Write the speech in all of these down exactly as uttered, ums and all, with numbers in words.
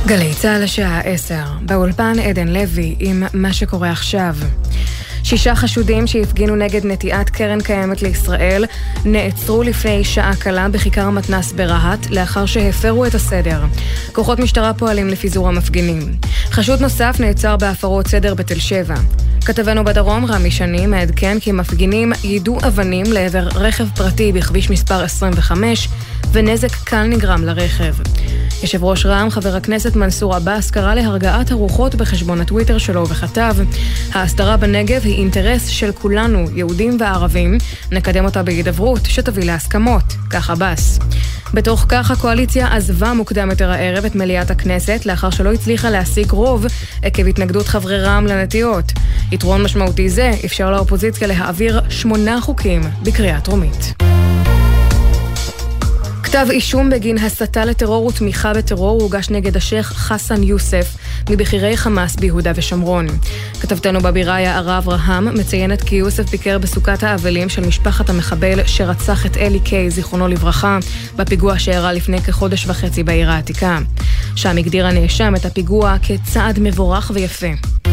גלי צהל השעה עשר, באולפן עדן לוי עם מה שקורה עכשיו. שישה חשודים שהפגינו נגד נטיעת קרן קיימת לישראל נעצרו לפני שעה קלה בכיכר מתנס ברהט לאחר שהפרו את הסדר. כוחות משטרה פועלים לפיזור המפגינים. חשוד נוסף נעצר בהפרות סדר בתל שבע. כתבנו בדרום רמי שני מעדכן כי מפגינים יידו אבנים לעבר רכב פרטי בכביש מספר עשרים וחמש ונזק קל נגרם לרכב. יושב ראש רע"מ חבר הכנסת מנסור עבאס קרא להרגעת הרוחות בחשבון הטוויטר שלו וכתב: ההסדרה בנגב היא אינטרס של כולנו, יהודים וערבים, נקדם אותה בהידברות שתביא להסכמות, כך עבאס. בתוך כך הקואליציה עזבה מוקדם יותר הערב את מליאת הכנסת לאחר שלא הצליחה להשיג רוב עקב התנגדות חברי רע"מ לנטיעות. יתרון משמעותי זה אפשר לאופוזיציה להעביר שמונה חוקים בקריאה טרומית. כתב אישום בגין הסתה לטרור ותמיכה בטרור הוגש נגד השייח חסן יוסף מבחירי חמאס ביהודה ושומרון. כתבתנו בבירה יערה אברהם מציינת כי יוסף ביקר בסוכת האבלים של משפחת המחבל שרצח את אלי קיי זיכרונו לברכה בפיגוע שאירע לפני כחודש וחצי בעיר העתיקה. שם הגדיר הנאשם את הפיגוע כצעד מבורך ויפה.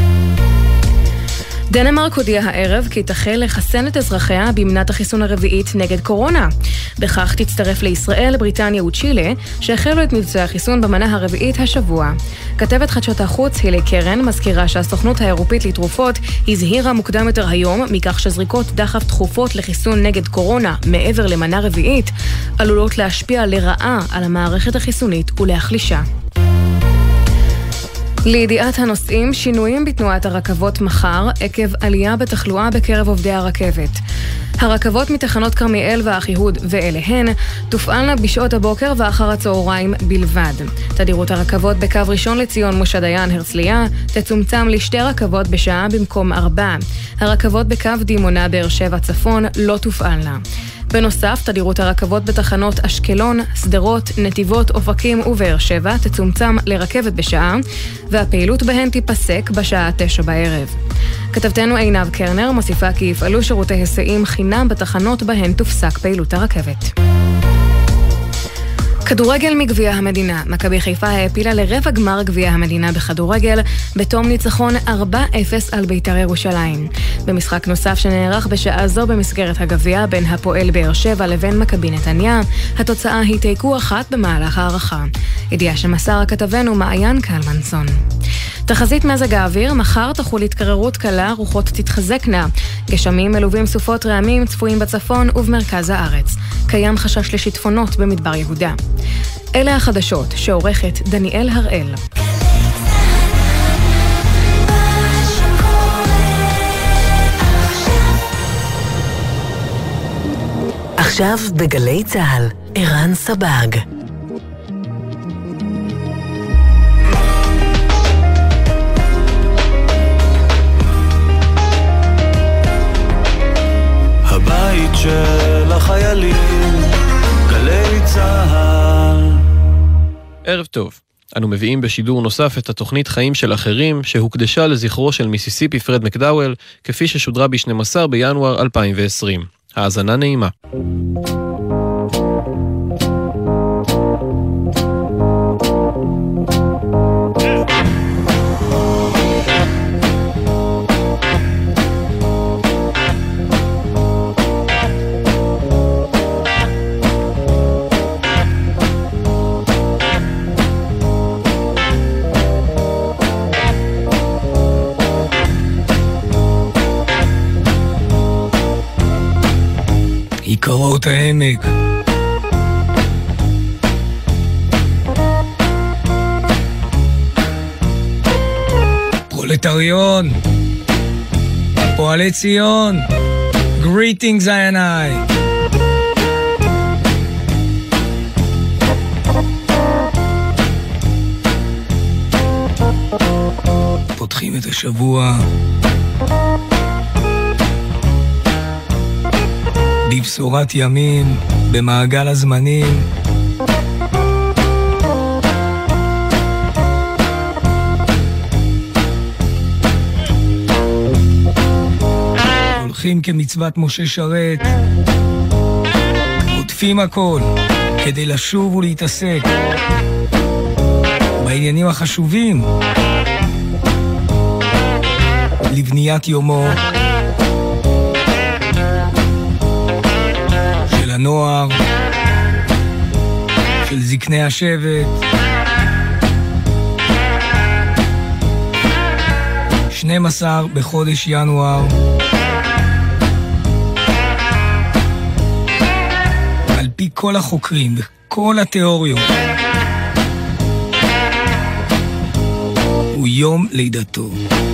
דנמרק הודיעה הערב כי תחל לחסן את אזרחיה במנת החיסון הרביעית נגד קורונה. בכך תצטרף לישראל, בריטניה וצ'ילה, שהחלו את מבצע החיסון במנה הרביעית השבוע. כתבת חדשות החוץ הילי קרן מזכירה שהסוכנות האירופית לתרופות הזהירה מוקדם יותר היום מכך שזריקות דחף תכופות לחיסון נגד קורונה מעבר למנה רביעית עלולות להשפיע לרעה על המערכת החיסונית ולהחלישה. לידיעת הנוסעים, שינויים בתנועת הרכבות מחר עקב עלייה בתחלואה בקרב עובדי הרכבת. הרכבות מתחנות כרמיאל והאחיהוד ואליהן תופעלנה בשעות הבוקר ואחר הצהריים בלבד. תדירות הרכבות בקו ראשון לציון משה דיין הרצליה תצומצם לשתי רכבות בשעה במקום ארבע. הרכבות בקו דימונה באר שבע צפון לא תופעלנה. בנוסף, תדירות הרכבות בתחנות אשקלון, סדרות, נתיבות, אופקים ובאר שבע תצומצם לרכבת בשעה, והפעילות בהן תיפסק בשעה תשע בערב. כתבתנו עינב קרנר מוסיפה כי יפעלו שירותי היסעים חינם בתחנות בהן תופסק פעילות הרכבת. כדורגל מגביע המדינה. מכבי חיפה העפילה לרבע גמר גביע המדינה בכדורגל בתום ניצחון ארבע אפס על בית"ר ירושלים. במשחק נוסף שנערך בשעה זו במסגרת הגביע בין הפועל באר שבע לבין מכבי נתניה, התוצאה היא תיקו אחת במהלך הערכה. ידיעה שמסר הכתבנו מעיין קלמנסון. תחזית מזג האוויר, מחר תחול התקררות קלה, רוחות תתחזקנה. גשמים מלווים סופות רעמים צפויים בצפון ובמרכז הארץ. קיים חשש לשיטפונות במדבר יהודה. אלה החדשות שעורכת דניאל הראל. עכשיו בגלי צהל, ערן סבג. הבית של החיילים, גלי צהל. ערב טוב. אנו מביאים בשידור נוסף את התוכנית חיים של אחרים, שהוקדשה לזכרו של מיסיסיפי פרד מקדאוול, כפי ששודרה ב-שנים עשר בינואר אלפיים ועשרים. האזנה נעימה. עיקרות העמק. פרולטריון, פועלי ציון, greetings עיניי. פותחים את השבוע בבשורת ימים, במעגל הזמנים. הולכים כמצוות משה שרת, עוטפים הכל כדי לשוב ולהתעסק בעניינים החשובים, לבניית יומו של הנוער, של זקני השבט. שנים עשר בחודש ינואר, על פי כל החוקרים וכל התיאוריות, הוא יום לידתו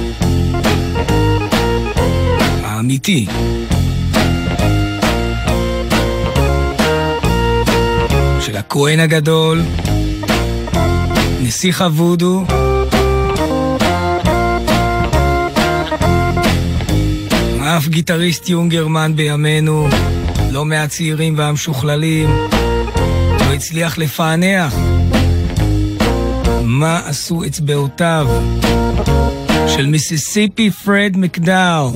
האמיתי של הכהן הגדול, נסיך הוודו, אף גיטריסט יונגרמן בימינו, לא מהצעירים והמשוכללים, לא הצליח לפענח מה עשו אצבעותיו של מיסיסיפי פרד מקדאו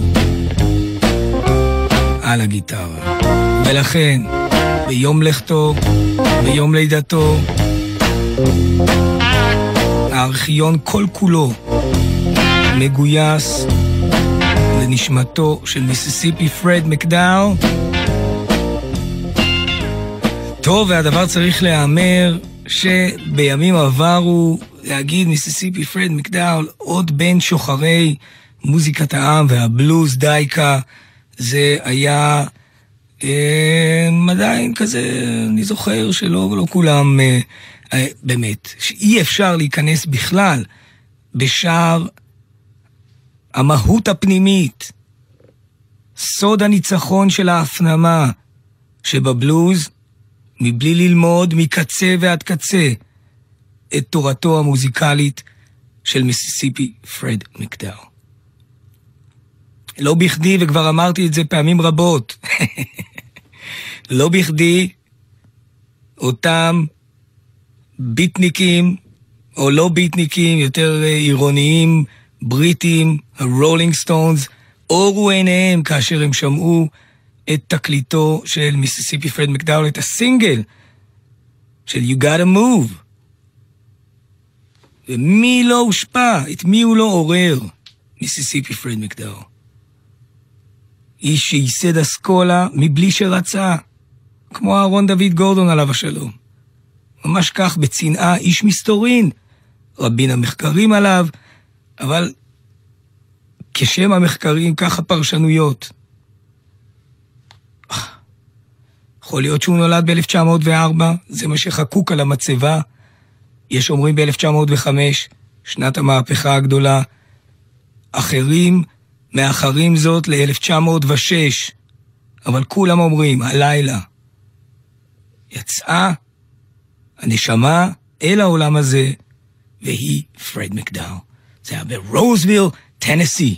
על הגיטרה. ולכן ביום לכתו, ביום לידתו, הארכיון כל כולו מגויס לנשמתו של מיסיסיפי פרד מקדאו. טוב, והדבר צריך להיאמר שבימים עברו להגיד מיסיסיפי פרד מקדאו עוד בין שוחרי מוזיקת העם והבלוז דייקה, זה היה אה, עדיין כזה, אני זוכר שלא לא כולם אה, אה, באמת, שאי אפשר להיכנס בכלל בשער המהות הפנימית, סוד הניצחון של ההפנמה שבבלוז, מבלי ללמוד מקצה ועד קצה את תורתו המוזיקלית של מיסיסיפי פרד מקדאו. לא בכדי, וכבר אמרתי את זה פעמים רבות, לא בכדי אותם ביטניקים, או לא ביטניקים, יותר עירוניים, בריטים, הרולינג סטונס, אורו עיניהם כאשר הם שמעו את תקליטו של מיסיסיפי פרד מקדאו, את הסינגל של You Gotta Move. ומי לא הושפע, את מי הוא לא עורר? מיסיסיפי פרד מקדאו. איש שייסד אסכולה מבלי שרצה, כמו אהרון דוד גורדון עליו השלום. ממש כך, בצנעה, איש מסתורין, רבין המחקרים עליו, אבל כשם המחקרים, כך הפרשנויות. יכול להיות שהוא נולד ב-אלף תשע מאות וארבע, זה מה שחקוק על המצבה. יש אומרים ב-אלף תשע מאות וחמש, שנת המהפכה הגדולה. אחרים מאחרים זאת ל-אלף תשע מאות ושש, אבל כולם אומרים, הלילה יצאה הנשמה אל העולם הזה, והיא פרד מקדאו. זה היה ברוזוויל, טנסי.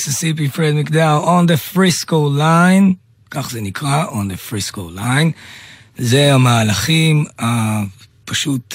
Mississippi, Fred McDowell, on the Frisco line, כך זה נקרא, on the Frisco line. זה המהלכים הפשוט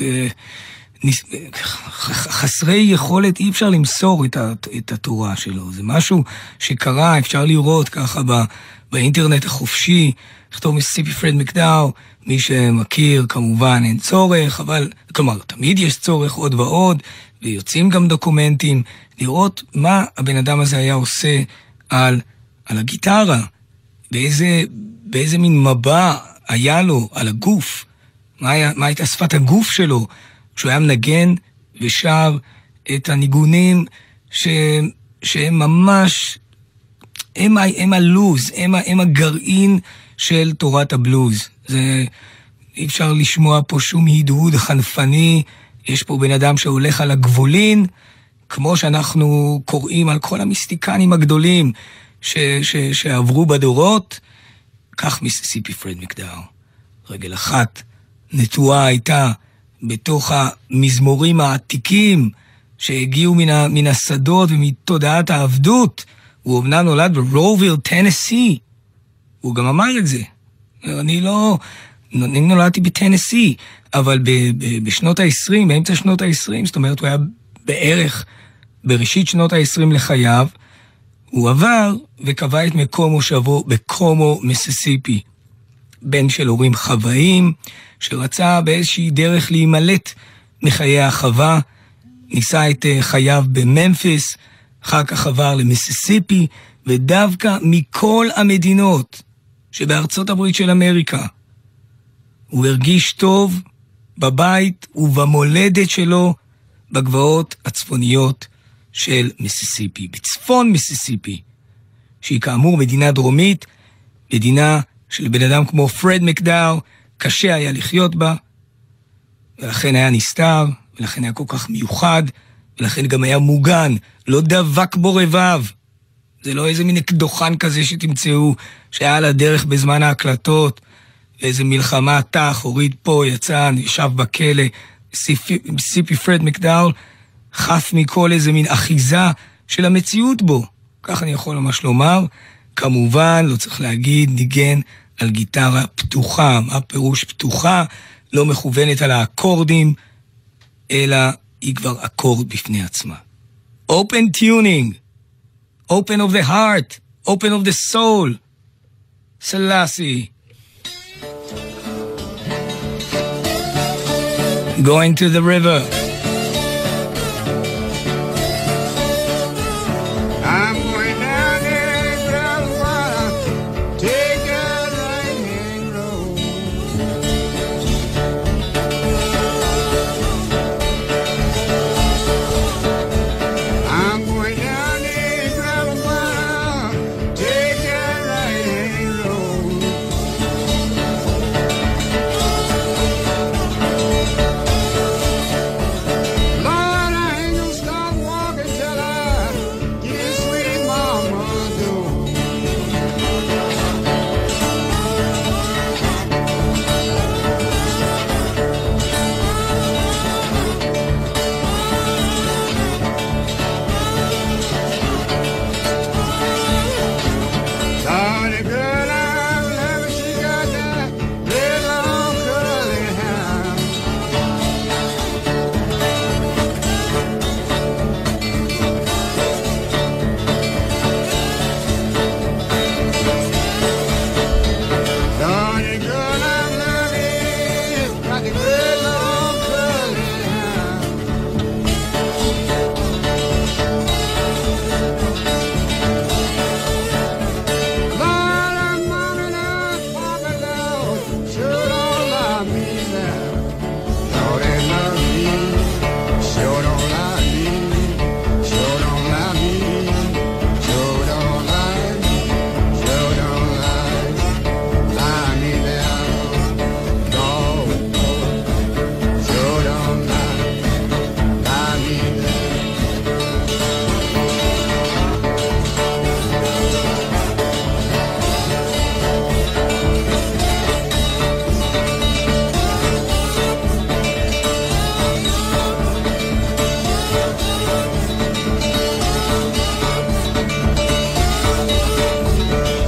חסרי יכולת, אי אפשר למסור את התורה שלו. זה משהו שקרה, אפשר לראות ככה באינטרנט החופשי, לכתוב מיסיסיפי פרד מקדאו, מי שמכיר כמובן אין צורך, אבל כלומר תמיד יש צורך עוד ועוד, ויוצאים גם דוקומנטים, לראות מה הבן אדם הזה היה עושה על, על הגיטרה, באיזה, באיזה מין מבע היה לו על הגוף, מה, היה, מה הייתה שפת הגוף שלו, כשהוא היה מנגן ושר את הניגונים ש, שהם ממש, הם, הם הלוז, הם, הם הגרעין של תורת הבלוז. זה, אי אפשר לשמוע פה שום הידהוד חנפני, יש פה בן אדם שהולך על הגבולין, כמו שאנחנו קוראים על כל המיסטיקנים הגדולים ש, ש, שעברו בדורות, כך מיסיסיפי פרד מקדאו. רגל אחת נטועה הייתה בתוך המזמורים העתיקים שהגיעו מן, ה, מן השדות ומתודעת העבדות. הוא אמנם נולד ברוביר, טנסי. הוא גם אמר את זה. אני לא... אני נולדתי בטנסי, אבל ב, ב, בשנות ה-עשרים, באמצע שנות ה-עשרים, זאת אומרת, הוא היה בערך בראשית שנות ה-עשרים לחייו, הוא עבר וקבע את מקום מושבו בקומו, מיסיסיפי. בן של הורים חוואים, שרצה באיזושהי דרך להימלט מחיי החווה, ניסה את חייו בממפיס, אחר כך עבר למיסיסיפי, ודווקא מכל המדינות שבארצות הברית של אמריקה, הוא הרגיש טוב בבית ובמולדת שלו בגבעות הצפוניות של מיסיסיפי, בצפון מיסיסיפי, שהיא כאמור מדינה דרומית, מדינה של בן אדם כמו פרד מקדאו, קשה היה לחיות בה, ולכן היה נסתר, ולכן היה כל כך מיוחד, ולכן גם היה מוגן, לא דבק בו רבב. זה לא איזה מין אקדוחן כזה שתמצאו, שהיה על הדרך בזמן ההקלטות, איזה מלחמה תח, הוריד פה, יצא, ישב בכלא, מיסיסיפי פרד מקדאו, חף מכל איזה מין אחיזה של המציאות בו. כך אני יכול ממש לומר. כמובן, לא צריך להגיד, ניגן על גיטרה פתוחה. מה פירוש פתוחה? לא מכוונת על האקורדים, אלא היא כבר אקורד בפני עצמה. Open tuning. Open of the heart. Open of the soul. Selassie. Going to the river. I'm going down there in California, take a right-hand road. I'm going down there in California, take a right-hand road.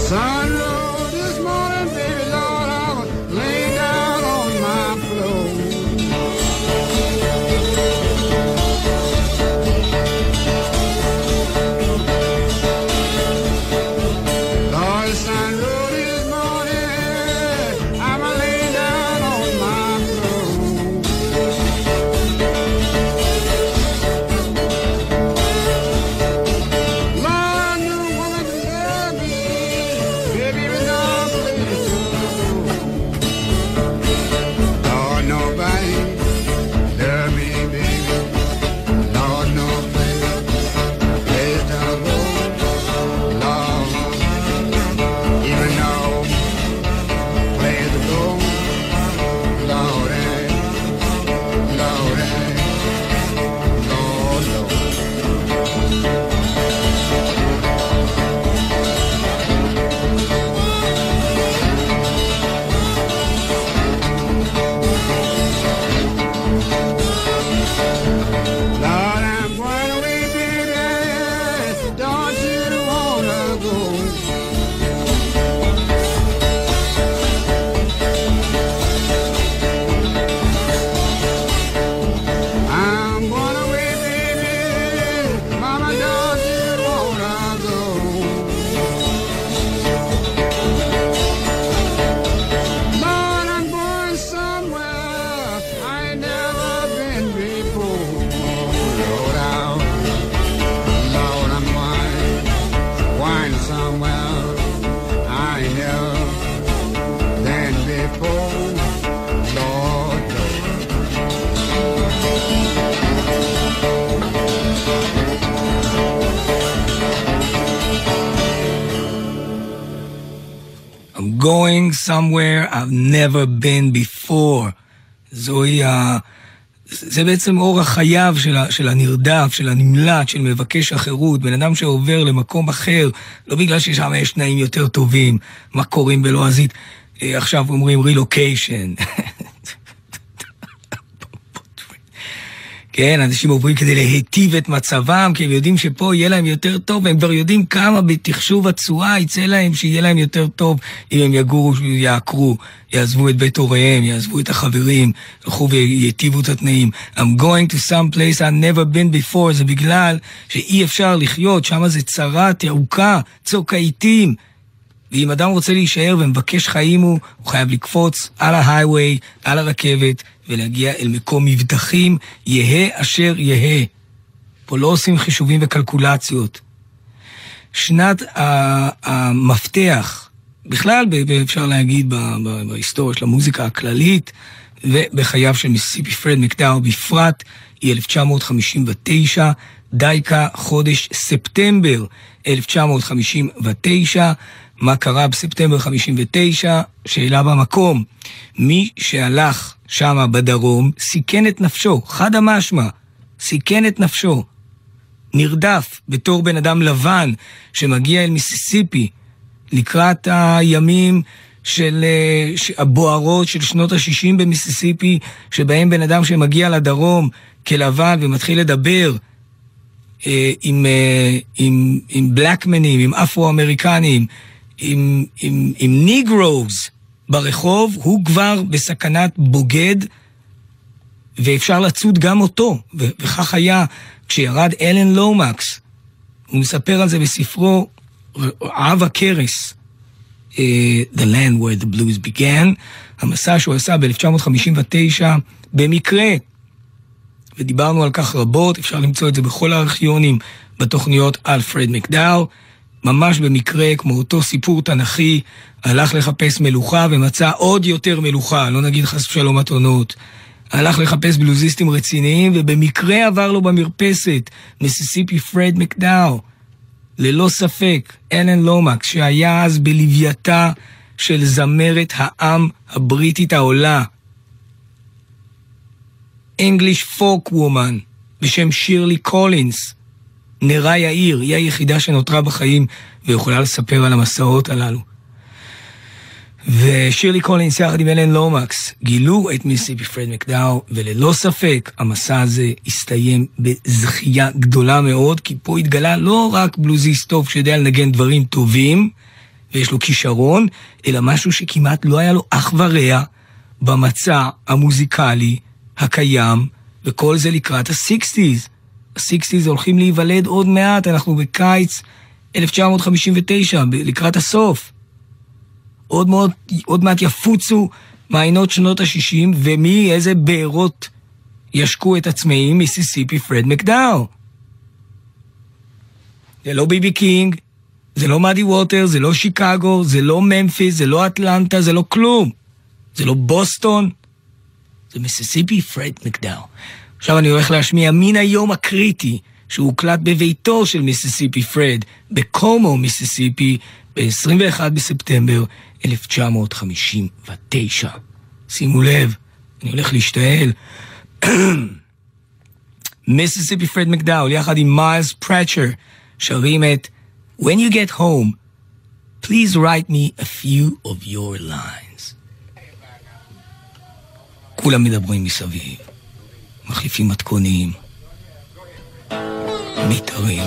sun rose this morning, baby, Lord, I was laying down on my floor. Lord, the sun rose this morning, I was laying down on my floor. Lord, no woman can love me, baby, with no place to go. Lord, nobody love me, baby. Lord, no place, place to go. Lord, even no place to go. Lord, eh, Lord, eh, Lord, Lord. Lord, I'm going away, baby. Don't you wanna go? I'm going away, baby. Mama, don't you wanna go? Lord, I'm going somewhere I ain't never been before. Lord, I'm, Lord, I'm going, going somewhere I ain't never been before. Lord, Lord. I'm going somewhere I've never been before. זוהי ה... זה בעצם אורח חייו של, ה... של הנרדף, של הנמלט, של מבקש החירות, בן אדם שעובר למקום אחר, לא בגלל ששם יש תנאים יותר טובים, מה קוראים בלועזית, אה, עכשיו אומרים רילוקיישן. כן, אנשים עוברים כדי להיטיב את מצבם, כי הם יודעים שפה יהיה להם יותר טוב, והם כבר יודעים כמה בתחשוב התשואה יצא להם שיהיה להם יותר טוב, אם הם יגורו, יעקרו, יעזבו את בית הוריהם, יעזבו את החברים, ילכו ויטיבו את התנאים. I'm going to some place I've never been before, זה בגלל שאי אפשר לחיות, שם זה צרה, תעוקה, צוק העיתים. ואם אדם רוצה להישאר ומבקש חיים הוא, הוא חייב לקפוץ על ההייווי, על הרכבת, ולהגיע אל מקום מבטחים, יהה אשר יהה. פה לא עושים חישובים וקלקולציות. שנת המפתח, בכלל אפשר להגיד בהיסטוריה של המוזיקה הכללית, ובחייו של מיסיסיפי פרד מקדאו בפרט, היא אלף תשע מאות חמישים ותשע, דייקה חודש ספטמבר אלף תשע מאות חמישים ותשע, מה קרה בספטמבר חמישים ותשע? שאלה במקום. מי שהלך שמה בדרום, סיכן את נפשו, חד המשמע, סיכן את נפשו. נרדף בתור בן אדם לבן שמגיע אל מיסיסיפי, לקראת הימים של הבוערות של שנות ה-שישים במיסיסיפי, שבהם בן אדם שמגיע לדרום כלבן ומתחיל לדבר עם, עם, עם בלקמנים, עם אפרו-אמריקנים, עם, עם, עם ניגרוז ברחוב, הוא כבר בסכנת בוגד, ואפשר לצוד גם אותו, ו- וכך היה כשירד אלן לומקס, הוא מספר על זה בספרו עב הכרס, uh, The Land Where the Blues Began, המסע שהוא עשה ב-אלף תשע מאות חמישים ותשע, במקרה, ודיברנו על כך רבות, אפשר למצוא את זה בכל הארכיונים, בתוכניות על פרד מקדאו, ממש במקרה, כמו אותו סיפור תנכי, הלך לחפש מלוכה ומצא עוד יותר מלוכה, לא נגיד חס ושלום מתנות, הלך לחפש בלוזיסטים רציניים, ובמקרה עבר לו במרפסת, מיסיסיפי פרד מקדאו, ללא ספק, אלן לומקס, שהיה אז בלווייתה של זמרת העם הבריטית העולה, English folk woman, בשם שירלי קולינס, נרה יאיר, היא היחידה שנותרה בחיים, ויכולה לספר על המסעות הללו. ושירלי קולינס יחד עם אלן לומקס גילו את מיסיסיפי פרד מקדאו, וללא ספק המסע הזה הסתיים בזכייה גדולה מאוד, כי פה התגלה לא רק בלוזיסט טוב שיודע לנגן דברים טובים, ויש לו כישרון, אלא משהו שכמעט לא היה לו אח ורע במצע המוזיקלי הקיים, וכל זה לקראת ה-שישים. ה-שישים הולכים להיוולד עוד מעט, אנחנו בקיץ אלף תשע מאות חמישים ותשע, לקראת הסוף. עוד, מאוד, עוד מעט יפוצו מעיינות שנות ה-שישים, ומי, איזה בארות ישקו את עצמאים? מיסיסיפי פרד מקדאו. זה לא ביבי קינג, זה לא מאדי ווטר, זה לא שיקגו, זה לא ממפיס, זה לא אטלנטה, זה לא כלום. זה לא בוסטון, זה מיסיסיפי פרד מקדאו. עכשיו אני הולך להשמיע מן היום הקריטי, שהוא הוקלט בביתו של מיסיסיפי פרד, בקומו, מיסיסיפי, ב-עשרים ואחד בספטמבר אלף תשע מאות חמישים ותשע. שימו לב, אני הולך להשתעל. מיסיסיפי פרד מקדאו, יחד עם מיילס פרצ'ר, שרים את When you get home, please write me a few of your lines. כולם מדברים מסביב, מחליפים מתכונים, מתארים.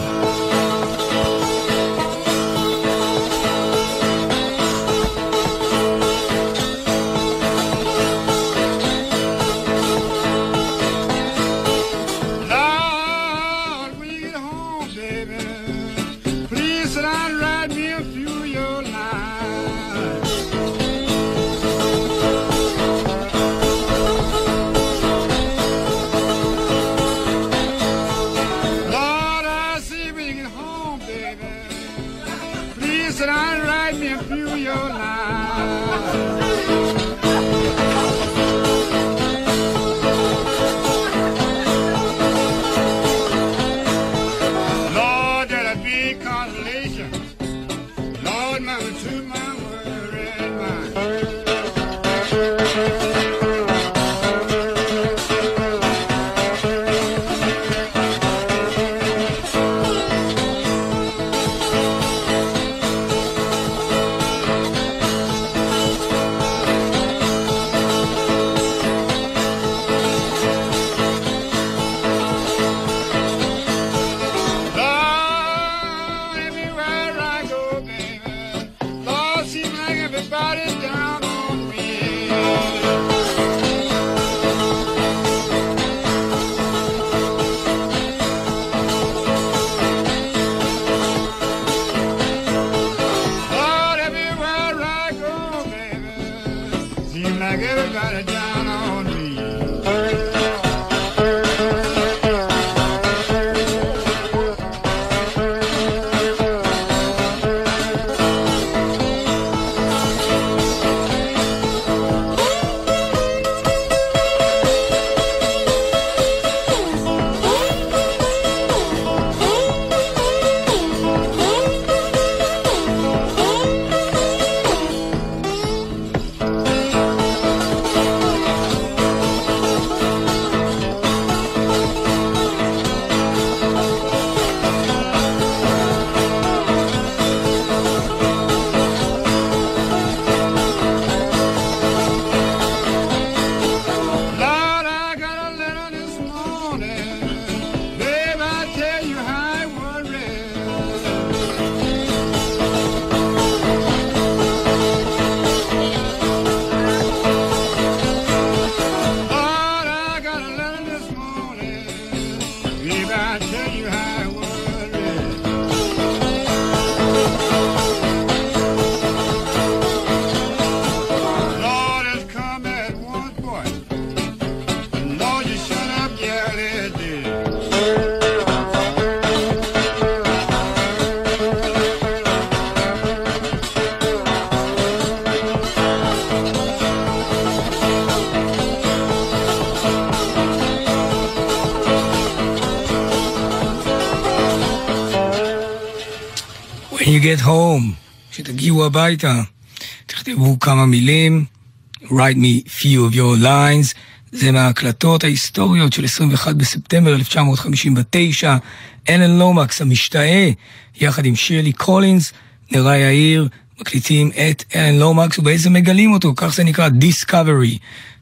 When you get home, שתגיעו הביתה, תכתבו כמה מילים, write me few of your lines, זה מההקלטות ההיסטוריות של עשרים ואחד בספטמבר אלף תשע מאות חמישים ותשע, אלן לומקס המשתאה, יחד עם שירלי קולינס, נראה יאיר, מקליטים את אלן לומקס, ובאיזה מגלים אותו, כך זה נקרא Discovery,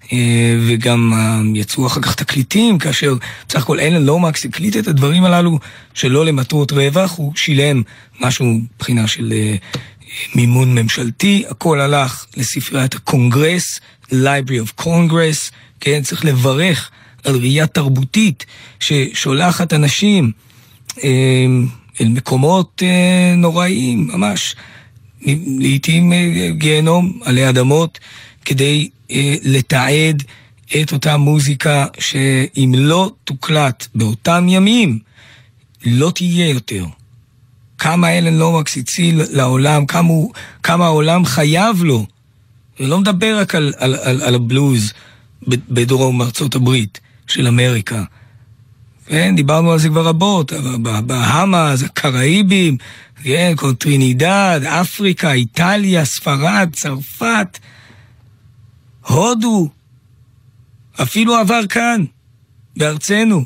וגם יצאו אחר כך תקליטים, כאשר צריך כל אלן לומקס הקליט את הדברים הללו שלא למטרות רווח, הוא שילם משהו מבחינה של מימון ממשלתי, הכל הלך לספריית הקונגרס, Library of Congress, כן, צריך לברך על ראייה תרבותית ששולחת אנשים אה, אל מקומות אה, נוראיים, ממש, לעתים אה, גיהנום עלי אדמות, כדי אה, לתעד את אותה מוזיקה שאם לא תוקלט באותם ימים, לא תהיה יותר. כמה אלן לומקס הציל לעולם, כמה, הוא, כמה העולם חייב לו. ולא מדבר רק על, על, על, על הבלוז בדרום ארצות הברית של אמריקה. כן, דיברנו על זה כבר רבות, בהאמאס, הקראיבים, כן, טרינידד, אפריקה, איטליה, ספרד, צרפת, הודו, אפילו עבר כאן, בארצנו.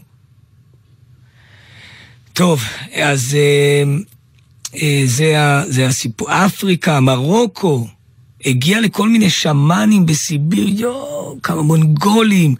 טוב, אז אה, אה, זה, זה הסיפור. אפריקה, מרוקו, הגיע לכל מיני שמנים בסיביר, יו, כמה מונגולים.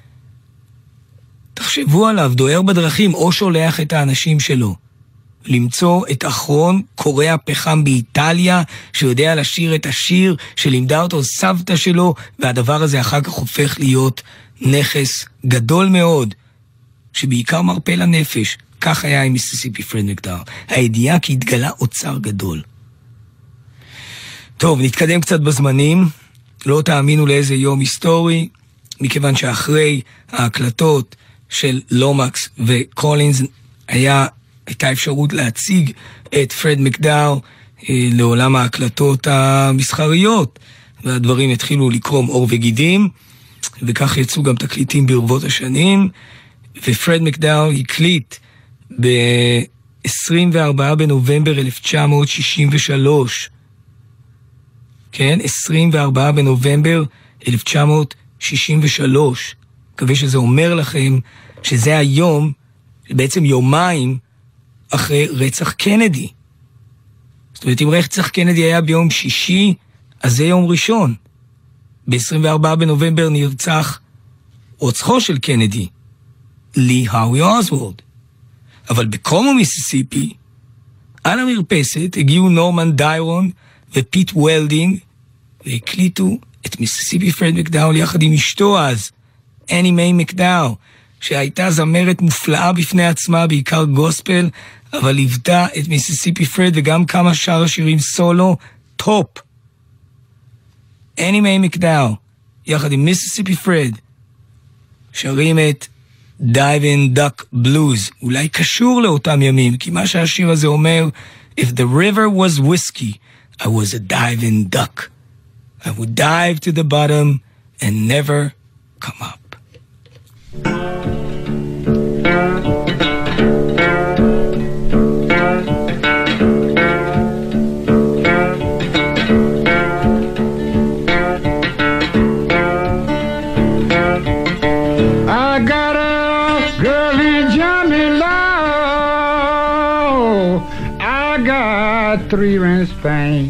תחשבו עליו, דוהר בדרכים, או שולח את האנשים שלו. למצוא את אחרון קורא הפחם באיטליה, שיודע לשיר את השיר שלימדה אותו סבתא שלו, והדבר הזה אחר כך הופך להיות נכס גדול מאוד, שבעיקר מרפא לנפש. כך היה עם מיסיסיפי פרד מקדאוול. הידיעה כי התגלה אוצר גדול. טוב, נתקדם קצת בזמנים. לא תאמינו לאיזה יום היסטורי, מכיוון שאחרי ההקלטות של לומקס וקולינס היה, הייתה אפשרות להציג את פרד מקדאוול אה, לעולם ההקלטות המסחריות, והדברים התחילו לקרום עור וגידים, וכך יצאו גם תקליטים ברבות השנים, ופרד מקדאוול הקליט ב-עשרים וארבעה בנובמבר אלף תשע מאות שישים ושלוש, כן, עשרים וארבעה בנובמבר אלף תשע מאות שישים ושלוש. מקווה שזה אומר לכם שזה היום, בעצם יומיים אחרי רצח קנדי. זאת אומרת, אם רצח קנדי היה ביום שישי, אז זה יום ראשון. ב-עשרים וארבעה בנובמבר נרצח רוצחו של קנדי, לי האווי אוסוולד. אבל בקומו מיסיסיפי, על המרפסת הגיעו נורמן דיירון ופיט וולדינג, והקליטו את מיסיסיפי פרד מקדאוול יחד עם אשתו אז, אני מיי מקדאוול, שהייתה זמרת מופלאה בפני עצמה, בעיקר גוספל, אבל ליוותה את מיסיסיפי פרד וגם כמה שאר השירים סולו, טופ. אני מיי מקדאוול, יחד עם מיסיסיפי פרד, שרים את Diving Duck Blues, אולי קשור לאותם ימים, כי מה שהשיר הזה אומר, If the river was whiskey, I was a diving duck. I would dive to the bottom and never come up. I got a girl in Johnny Law. I got three in Spain.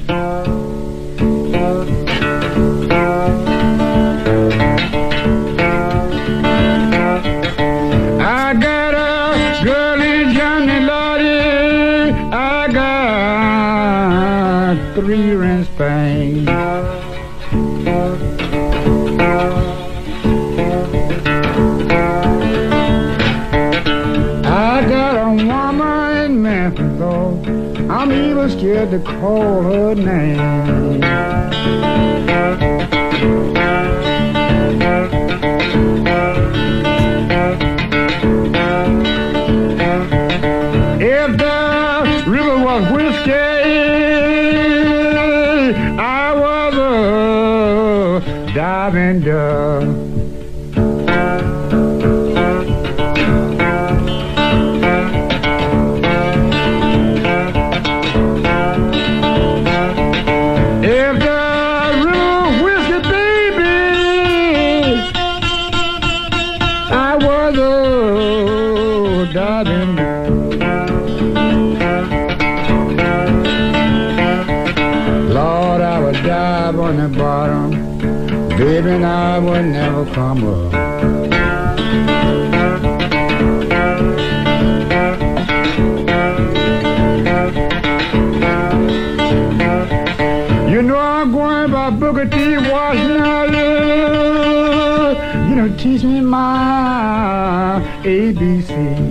I got a girl in Johnny Lottie. I got three in Spain. I'm even scared to call her name. If the river was whiskey, I was a diving duck. Lord, I would dive on the bottom, baby, and I would never come up. You know I'm going by Booker T. Washington. You know, teach me my A B C.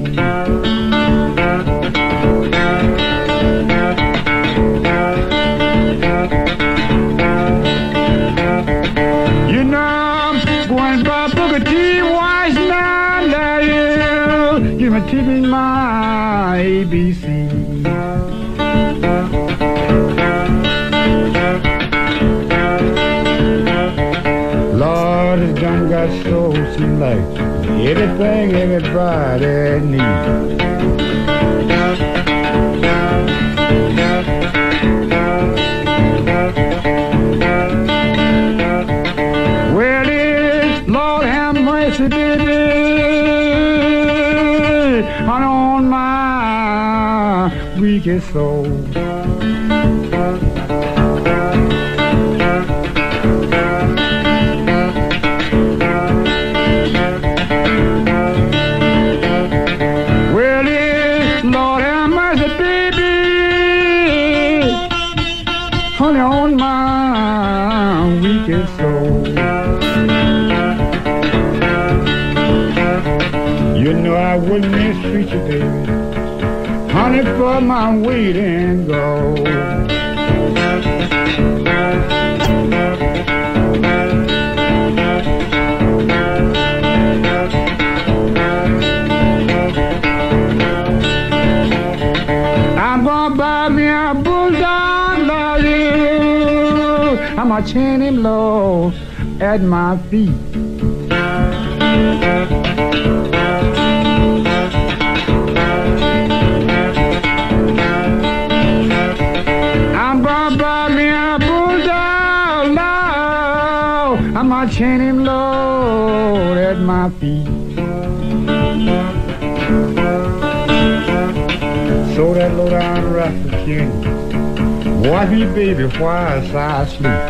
You know I'm going by Booker T. Washington. You know, teach me my A B C. Lord, it done got so seem like everything everybody needs. Well, it's Lord have mercy, baby, on my weakest soul. On my weakest soul. You know I wouldn't mistreat you, baby, honey, for my weight and gold. I'm gonna buy me a bulldog, love you. I'm gonna chain him low at my feet. I'm gonna buy me a bulldog, low. I'm gonna chain him low at my feet. So that low down Rastafarian, watch me, baby, while I sleep.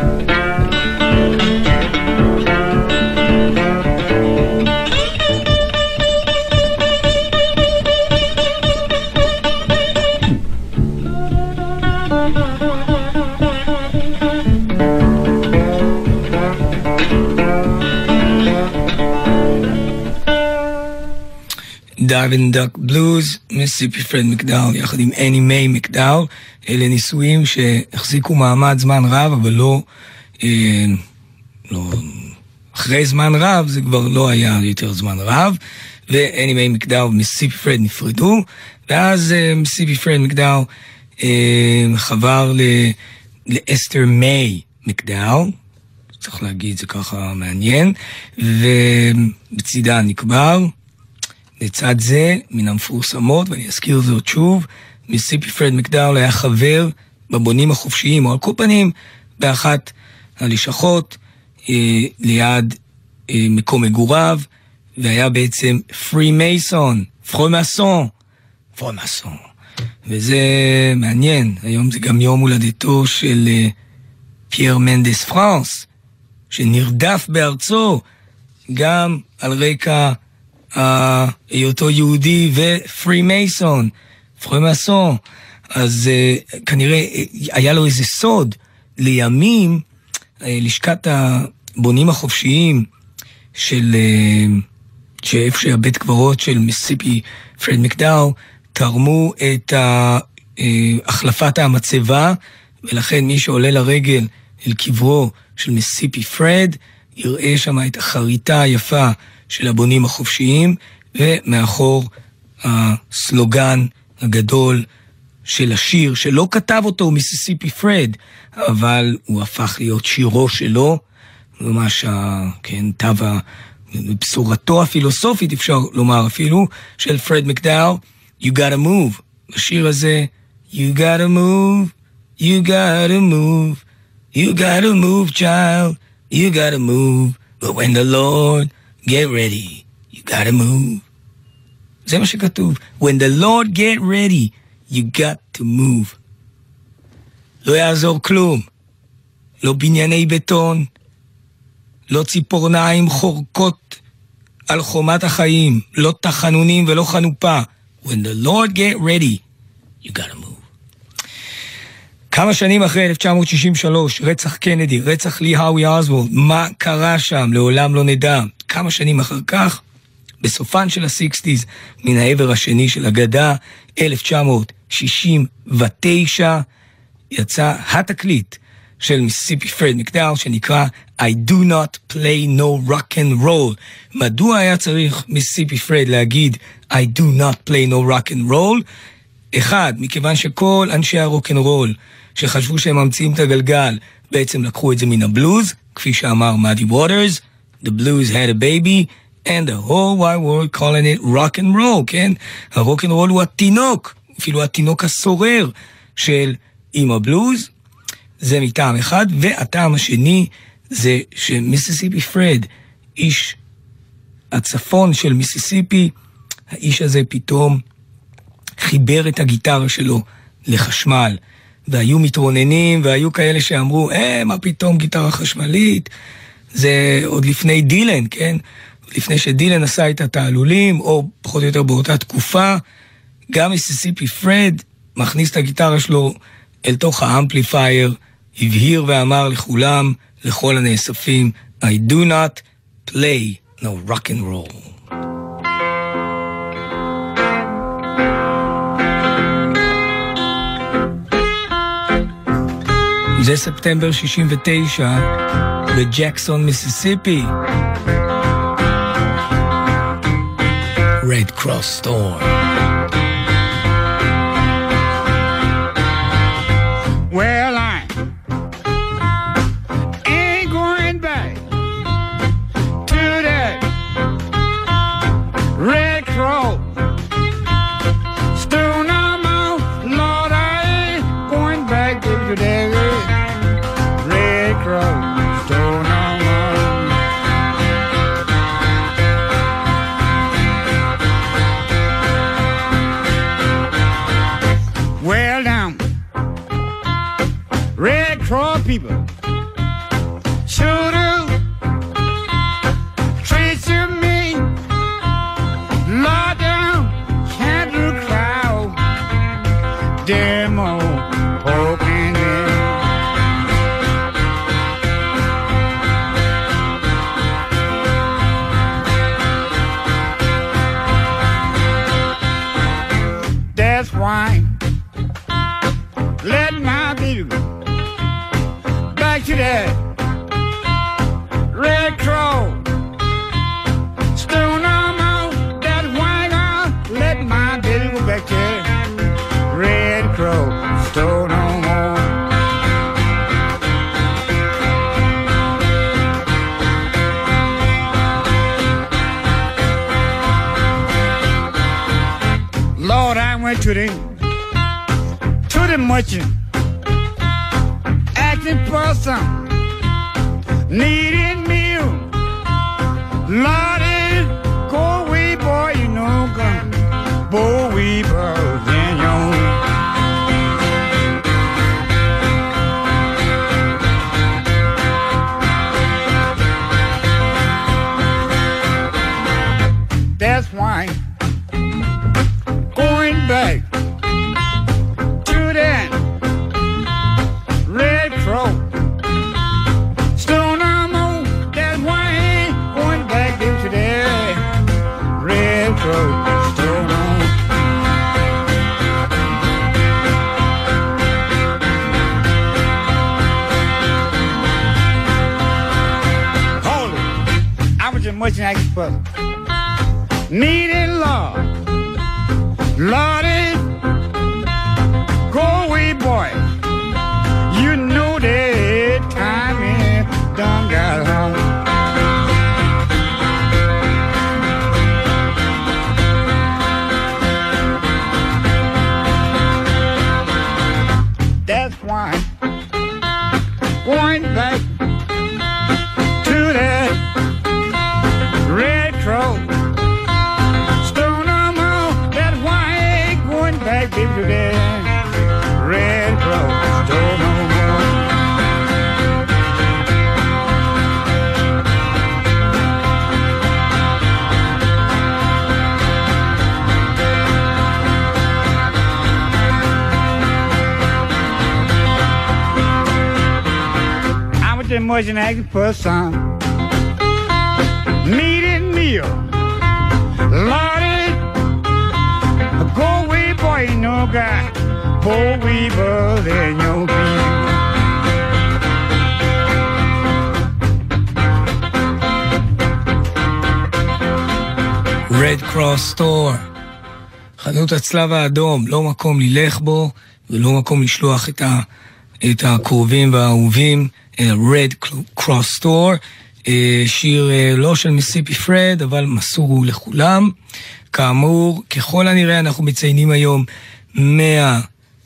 Darwin Duck Blues, מיסיסיפי פרד מקדאול, יחד עם אני מיי מקדאול. אלה ניסויים שהחזיקו מעמד זמן רב, אבל לא, אה, לא, אחרי זמן רב, זה כבר לא היה יותר זמן רב, ואני מיי מקדאול ומיסיסיפי פרד נפרדו, ואז אה, מיסיסיפי פרד מקדאול אה, חבר ל, לאסתר מיי מקדאול, צריך להגיד, זה ככה מעניין, ובצידה נקבר. לצד זה, מן המפורסמות, ואני אזכיר זאת שוב, מיסיסיפי פרד מקדאול היה חבר בבונים החופשיים, או על כל פנים, באחת הלשכות, אה, ליד אה, מקום מגוריו, והיה בעצם פרי מייסון, פרומאסון, פרומאסון. וזה מעניין, היום זה גם יום הולדתו של אה, פייר מנדס פרנס, שנרדף בארצו, גם על רקע היותו יהודי ופרי מייסון, פרומאסון. אז uh, כנראה היה לו איזה סוד. לימים, uh, לשכת הבונים החופשיים של uh, שאיפה שהבית קברות של מיסיסיפי פרד מקדאול, תרמו את uh, החלפת המצבה, ולכן מי שעולה לרגל אל קברו של מיסיסיפי פרד, יראה שם את החריטה היפה של הבונים החופשיים, ומאחור הסלוגן הגדול של השיר, שלא כתב אותו מיסיסיפי פרד, אבל הוא הפך להיות שירו שלו, ממש, כן, תו בשורתו הפילוסופית, אפשר לומר אפילו, של פרד מקדאול, You gotta move. השיר הזה, You gotta move, You gotta move, You gotta move, child, You gotta move, but when the Lord get ready, you gotta move. זה מה שכתוב. When the Lord get ready, you got to move. לא יעזור כלום. לא בנייני בטון, לא ציפורניים חורקות על חומת החיים, לא תחנונים ולא חנופה. When the Lord get ready, you gotta move. כמה שנים אחרי אלף תשע מאות שישים ושלוש, רצח קנדי, רצח לי האווי אוסוולד, מה קרה שם? לעולם לא נדע. כמה שנים אחר כך, בסופן של ה-שישים, מן העבר השני של הגדה, אלף תשע מאות שישים ותשע, יצא התקליט של מיסיסיפי פרד מקדאול, שנקרא I do not play no rock and roll. מדוע היה צריך מיסיסיפי פרד להגיד I do not play no rock and roll? אחד, מכיוון שכל אנשי הרוק and roll שחשבו שהם ממציאים את הגלגל, בעצם לקחו את זה מן הבלוז, כפי שאמר מאדי ווטרס, the blues had a baby, and the whole wide world calling it rock and roll, כן? הרוק and roll הוא התינוק, אפילו התינוק הסורר של עם הבלוז, זה מטעם אחד, והטעם השני זה שמיסיסיפי פרד, איש הצפון של מיסיסיפי, האיש הזה פתאום חיבר את הגיטרה שלו לחשמל, והיו מתרוננים, והיו כאלה שאמרו, אה, מה פתאום גיטרה חשמלית? זה עוד לפני דילן, כן? לפני שדילן עשה את התעלולים, או פחות או יותר באותה תקופה, גם מיסיסיפי פרד מכניס את הגיטרה שלו אל תוך האמפליפייר, הבהיר ואמר לכולם, לכל הנאספים, I do not play no rock and roll. זה ספטמבר שישים ותשע בג'קסון, מיסיסיפי. Red Cross Storm. Well, I ain't going back to that Red Cross Storm no more. Lord, I ain't going back to that Red Cross Storm no more. Well, now, Red Cross people should have treated me. Lord, down, can't do crowd. Demo, poking in. That's why let my baby go back to that Red Cross Storm no more. That's why I let my baby go back to that Red Cross Storm no more. Lord, I went to the to the merchant, asking for some needing meal. Lord, it go away, boy, you know, come, boy, we both in your. That's why going back to that Red Cross Storm no more. That's why I ain't going back to that Red Cross Storm no more. Hold it. I was just much like for needed Lord. Lord, it go away, boy. You know that time is done got home. That's why going back to that Red Cross Storm no more. That's why I ain't going back to that Red Cross Storm no more. with the motion I can put some meat and meal. Lordy, go away, boy, you know, got four weevils in your feet. Red Cross Store, חנות הצלב האדום, לא מקום ללך בו ולא מקום לשלוח את, ה, את הקרובים והאהובים. Red Cross Store, שיר לא של מיסיסיפי פרד, אבל מסור הוא לכולם. כאמור, ככל הנראה אנחנו מציינים היום מאה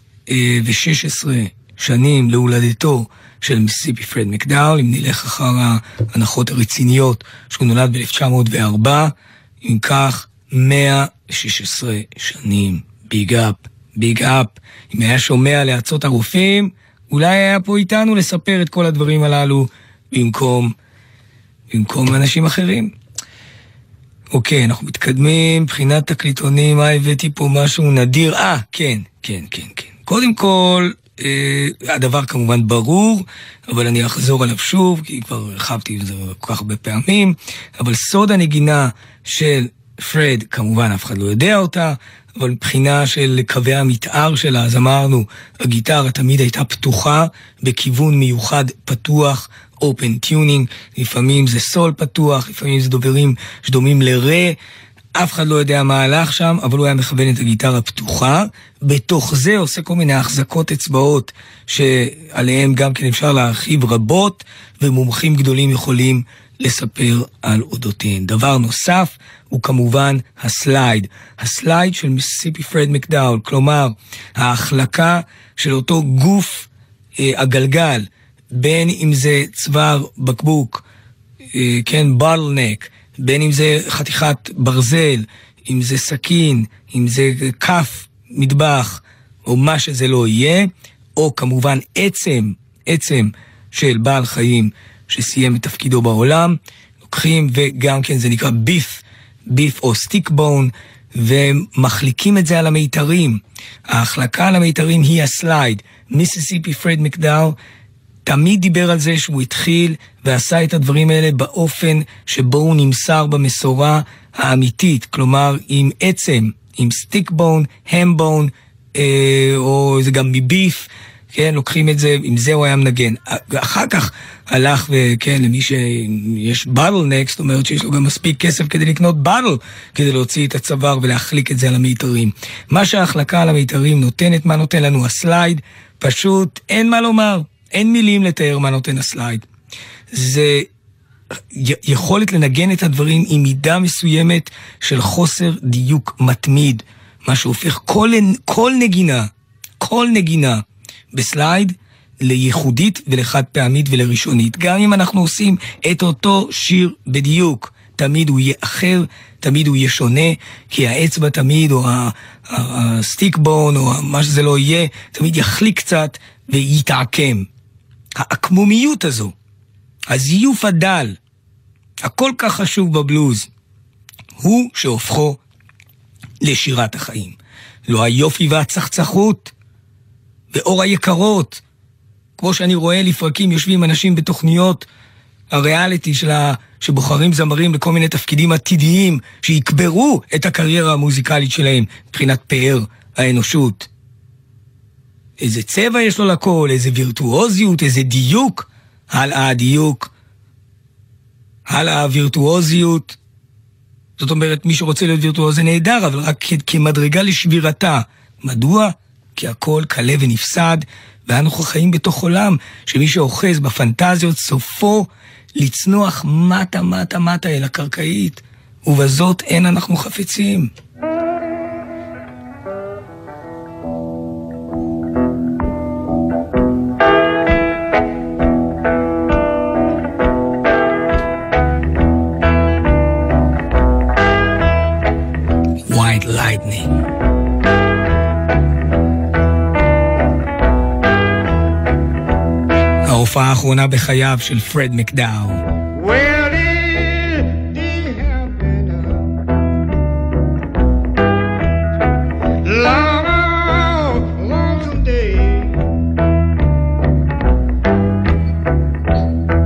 ושש עשרה שנים להולדתו של מיסיסיפי פרד מקדאול. אם נלך אחר ההנחות הרציניות, שהוא נולד ב-אלף תשע מאות וארבע, אם כך, מאה ושש עשרה שנים. ביג אפ, ביג אפ. אם היה שומע להצות הרופאים, אולי היה פה איתנו לספר את כל הדברים הללו במקום, במקום אנשים אחרים. אוקיי, אנחנו מתקדמים. מבחינת תקליטונים, מה הבאתי פה משהו נדיר? אה, כן, כן, כן, כן. קודם כל, אה, הדבר כמובן ברור, אבל אני אחזור עליו שוב, כי כבר הרחבתי את זה כל כך הרבה פעמים, אבל סוד הנגינה של פרד, כמובן אף אחד לא יודע אותה, אבל מבחינה של קווי המתאר שלה, אז אמרנו, הגיטרה תמיד הייתה פתוחה, בכיוון מיוחד פתוח, open tuning, לפעמים זה סול פתוח, לפעמים זה דוברים שדומים לרה, אף אחד לא יודע מה הלך שם, אבל הוא היה מכוון את הגיטרה פתוחה, בתוך זה עושה כל מיני החזקות אצבעות, שעליהם גם כן אפשר להרחיב רבות, ומומחים גדולים יכולים לספר על אודותיהן. דבר נוסף הוא כמובן הסלייד. הסלייד של מיסיסיפי פרד מקדאול, כלומר, ההחלקה של אותו גוף אה, הגלגל, בין אם זה צוואר בקבוק, אה, כן, בוטלנק, בין אם זה חתיכת ברזל, אם זה סכין, אם זה כף מטבח, או מה שזה לא יהיה, או כמובן עצם, עצם של בעל חיים שסיים את תפקידו בעולם, לוקחים וגם כן זה נקרא ביף, ביף או סטיק בון, ומחליקים את זה על המיתרים. ההחלקה על המיתרים היא הסלייד. מיסיסיפי פרד מקדאול תמיד דיבר על זה שהוא התחיל ועשה את הדברים האלה באופן שבו הוא נמסר במסורה האמיתית, כלומר עם עצם, עם סטיק בון, הם בון, אה, או זה גם מביף, כן, לוקחים את זה, עם זה הוא היה מנגן. אחר כך הלך, וכן, למי שיש בטלנק, זאת אומרת שיש לו גם מספיק כסף כדי לקנות בטל, כדי להוציא את הצוואר ולהחליק את זה על המיתרים. מה שההחלקה על המיתרים נותנת, מה נותן לנו הסלייד, פשוט אין מה לומר, אין מילים לתאר מה נותן הסלייד. זה יכולת לנגן את הדברים עם מידה מסוימת של חוסר דיוק מתמיד, מה שהופך כל, כל נגינה, כל נגינה, בסלייד לייחודית ולחד פעמית ולראשונית. גם אם אנחנו עושים את אותו שיר בדיוק, תמיד הוא יהיה אחר, תמיד הוא יהיה שונה, כי האצבע תמיד, או הסטיק בון, או מה שזה לא יהיה, תמיד יחליק קצת ויתעקם. העקמומיות הזו, הזיוף הדל, הכל כך חשוב בבלוז, הוא שהופכו לשירת החיים. לא היופי והצחצחות, ואור היקרות, כמו שאני רואה לפרקים יושבים אנשים בתוכניות הריאליטי שלה, שבוחרים זמרים לכל מיני תפקידים עתידיים, שיקברו את הקריירה המוזיקלית שלהם, מבחינת פאר האנושות. איזה צבע יש לו לכל, איזה וירטואוזיות, איזה דיוק, הלאה הדיוק, הלאה הווירטואוזיות. זאת אומרת, מי שרוצה להיות וירטואוז זה נהדר, אבל רק כמדרגה לשבירתה. מדוע? כי הכל קלה ונפסד, ואנחנו חיים בתוך עולם שמי שאוחז בפנטזיות סופו לצנוח מטה מטה מטה אל הקרקעית, ובזאת אין אנחנו חפצים. White Lightning. ההופעה האחרונה בחייו של פרד מקדאול. Well, it did happen long, long day.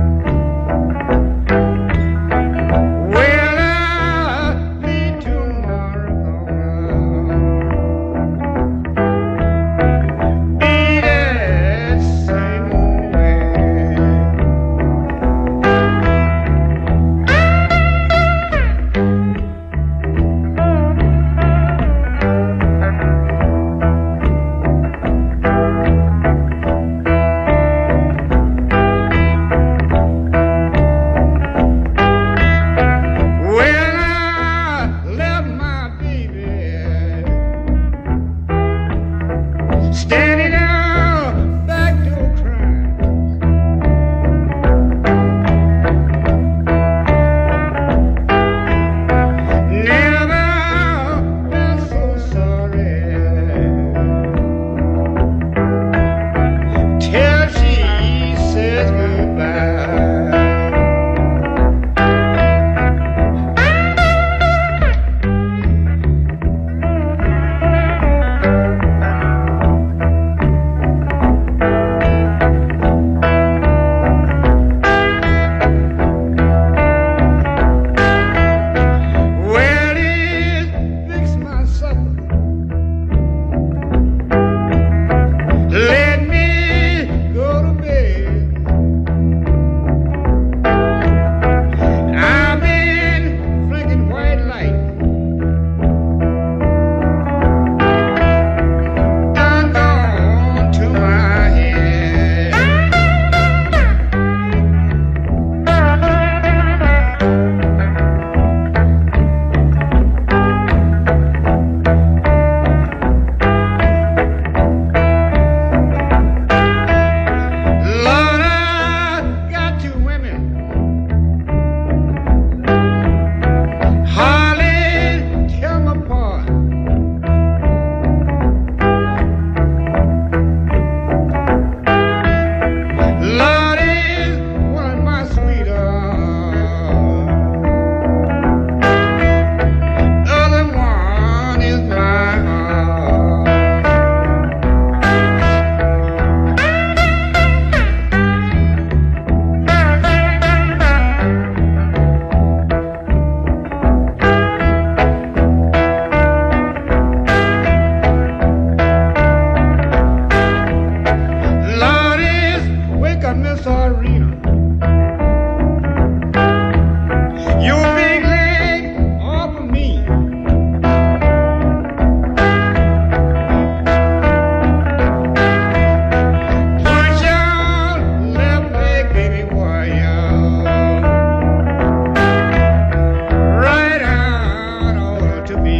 love, Miss Arena. Your big leg off of me. Punch your left leg, baby, warrior. Right out over to me.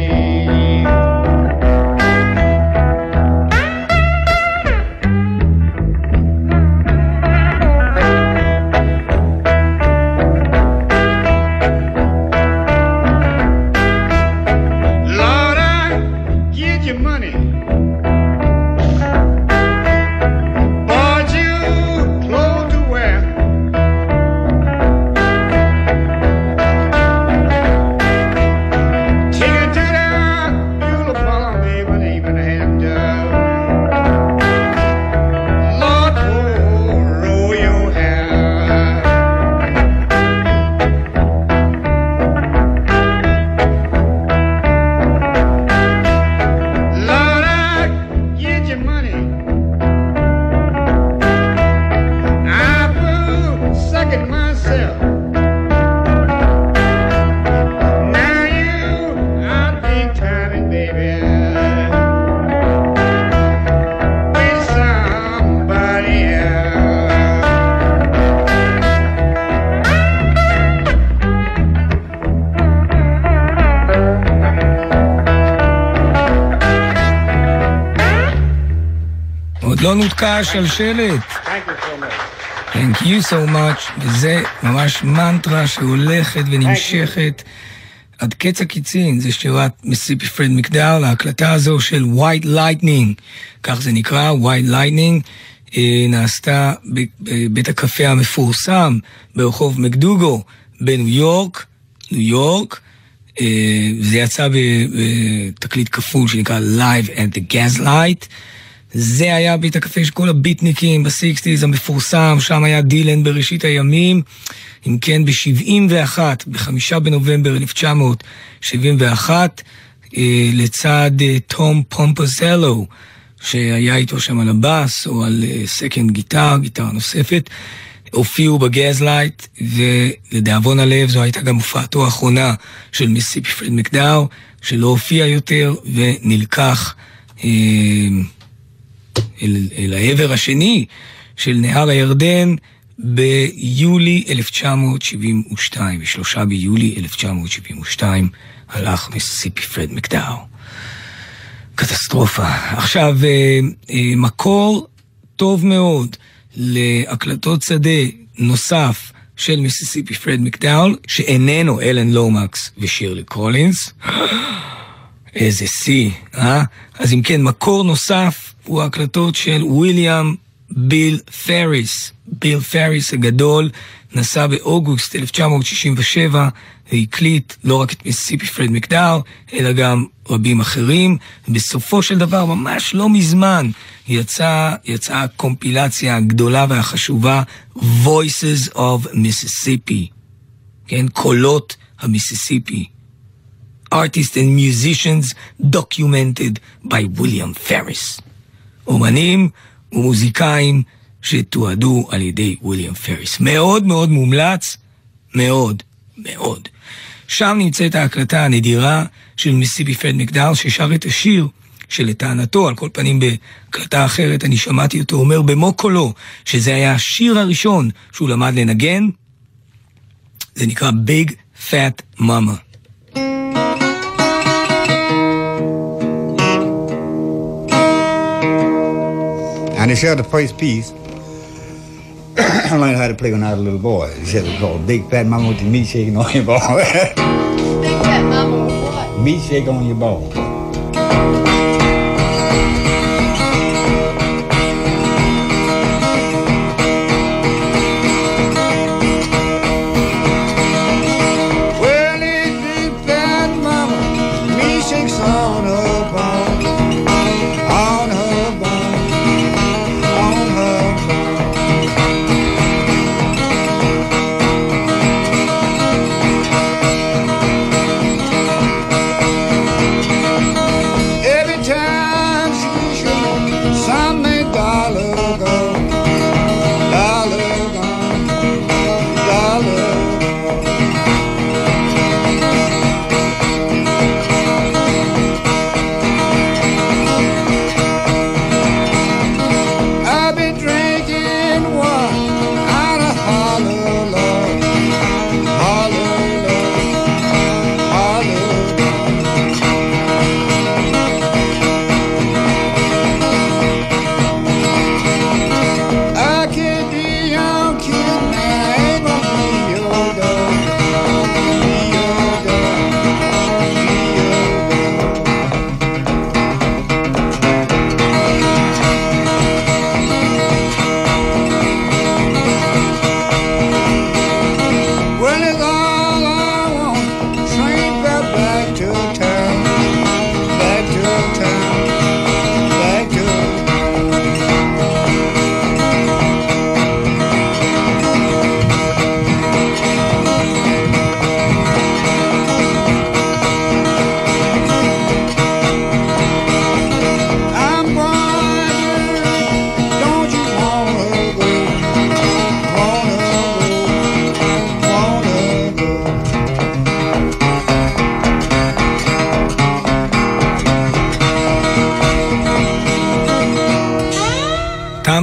Lord, I get your money. Bought you clothes to wear. Take it to the Beulah Parlor, baby, and even hand up. Lord, oh, roll your hair. Lord, I get your money. I put second myself. Now you out big timing, baby, with somebody else. עוד לא נותקה השלשלת. Thank you so much. Thank you so much. וזה ממש מנטרה שהולכת ונמשכת עד קץ הקיצין. זה שירת מיסיסיפי פרד מקדאול, ההקלטה הזו של White Lightning, כך זה נקרא, White Lightning, אה, נעשתה בבית הקפה המפורסם ברחוב מקדוגו בניו יורק, ניו יורק. אה, זה יצא בתקליט כפול שנקרא Live at the Gaslight. זה היה בית הקפה של כל הביטניקים בסיקסטיז המפורסם, שם היה דילן בראשית הימים. אם כן, ב-שבעים ואחת, בחמישה בנובמבר אלף תשע מאות שבעים ואחת, אה, לצד אה, תום פומפוזלו, שהיה איתו שם על הבאס, או על אה, סקנד גיטר, גיטרה נוספת, הופיעו בגזלייט, ולדאבון הלב זו הייתה גם הופעתו האחרונה של מיסיסיפי פרד מקדאול, שלא הופיע יותר ונלקח אה, אל, אל העבר השני של נהר הירדן ביולי אלף תשע מאות שבעים ושתיים, ב-שלושה ביולי אלף תשע מאות שבעים ושתיים הלך מיסיסיפי פרד מקדאול. קטסטרופה. עכשיו, מקור טוב מאוד להקלטות שדה נוסף של מיסיסיפי פרד מקדאול, שאיננו אלן לומקס ושירלי קולינס. איזה סי, אה? אז אם כן, מקור נוסף הוא ההקלטות של וויליאם ביל פריס. ביל פריס הגדול נסע באוגוסט אלף תשע מאות שישים ושבע והקליט לא רק את מיסיסיפי פרד מקדאול, אלא גם רבים אחרים. בסופו של דבר, ממש לא מזמן, יצאה יצא הקומפילציה הגדולה והחשובה Voices of Mississippi, כן? קולות המיסיסיפי. Artists and Musicians documented by William Ferris. אומנים ומוזיקאים שתועדו על ידי וויליאם פריס. מאוד מאוד מומלץ, מאוד מאוד. שם נמצאת ההקלטה הנדירה של מיסיסיפי פרד מקדאול, ששר את השיר שלטענתו, על כל פנים בהקלטה אחרת אני שמעתי אותו אומר במו קולו, שזה היה השיר הראשון שהוא למד לנגן. זה נקרא Big Fat Mama. And they said the first piece, I learned how to play when I was a little boy. They said it was called Big Fat Mama with the meat shaking on your ball. Big Fat Mama with what? Meat shaking on your ball. Well, it's Big Fat Mama, meat shakes on her bone, on her bone, on her bone. Every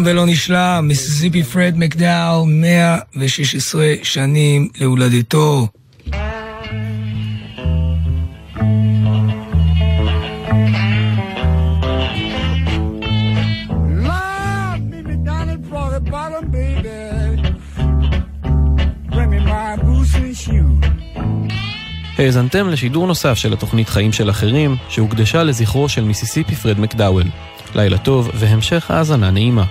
ולא נשלם, מיסיסיפי פרד מקדאו, מאה ושש עשרה שנים להולדתו. האזנתם לשידור נוסף של התוכנית חיים של אחרים, שהוקדשה לזכרו של מיסיסיפי פרד מקדאוול. לילה טוב והמשך האזנה נעימה.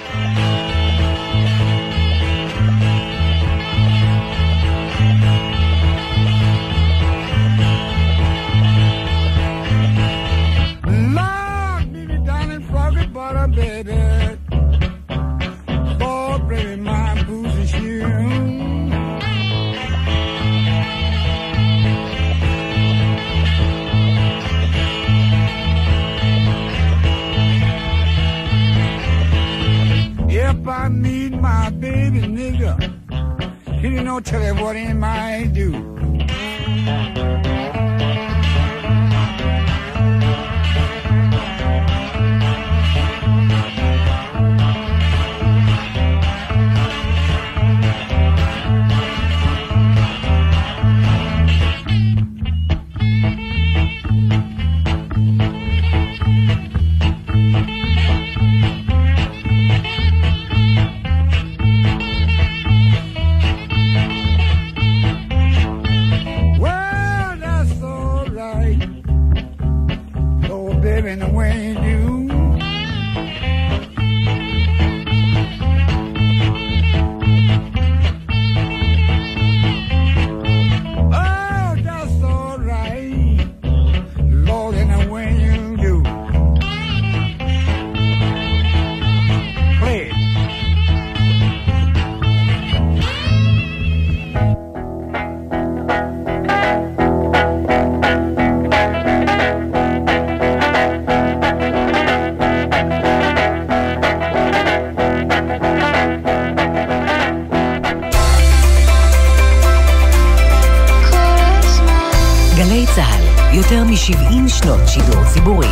I meet my baby nigga, he didn't know tell her what he might do. יותר מ-שבעים שנות שידור ציבורי.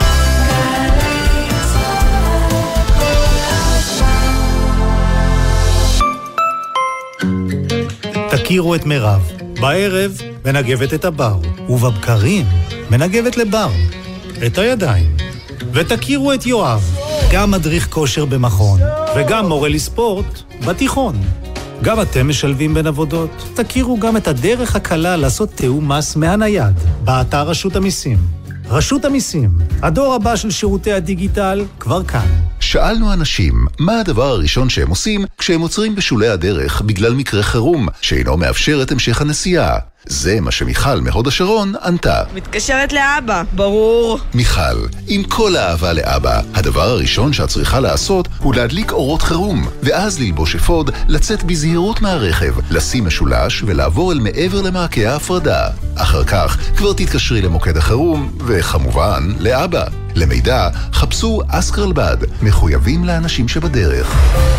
תכירו את מירב. בערב מנגבת את הבר, ובבקרים מנגבת לבר. את הידיים. ותכירו את יואב, גם מדריך כושר במכון, וגם מורה לספורט בתיכון. גם אתם משלבים בין עבודות? תכירו גם את הדרך הקלה לעשות תיאום מס מהנייד, באתר רשות המיסים. רשות המיסים, הדור הבא של שירותי הדיגיטל, כבר כאן. שאלנו אנשים, מה הדבר הראשון שהם עושים כשהם עוצרים בשולי הדרך בגלל מקרה חירום שאינו מאפשר את המשך הנסיעה? זה מה שמיכל מהוד השרון ענתה. מתקשרת לאבא, ברור. מיכל, עם כל האהבה לאבא, הדבר הראשון שאת צריכה לעשות הוא להדליק אורות חירום, ואז ללבוש אפוד, לצאת בזהירות מהרכב, לשים משולש ולעבור אל מעבר למעקה ההפרדה. אחר כך כבר תתקשרי למוקד החירום, וכמובן לאבא. למידע, חפשו אסקרלבד, מחויבים לאנשים שבדרך.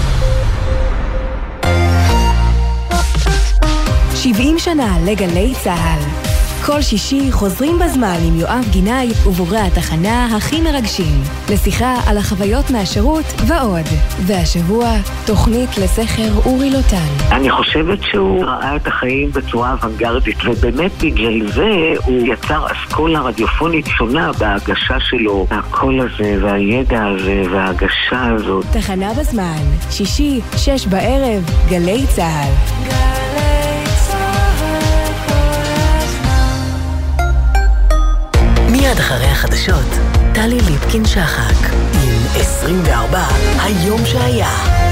שבעים שנה לגלי צהל. כל שישי חוזרים בזמן עם יואב גינאי ובוגרי התחנה הכי מרגשים. לשיחה על החוויות מהשירות ועוד. והשבוע, תוכנית לסחר אורי לוטן. אני חושבת שהוא ראה את החיים בצורה אוונגרדית, ובאמת בגלל זה הוא יצר אסכולה רדיופונית שונה בהגשה שלו. הקול הזה והידע הזה וההגשה הזאת. תחנה בזמן, שישי, שש בערב, גלי צהל. מיד אחרי החדשות, טלי ליפקין שחק עם עשרים וארבע היום שהיה.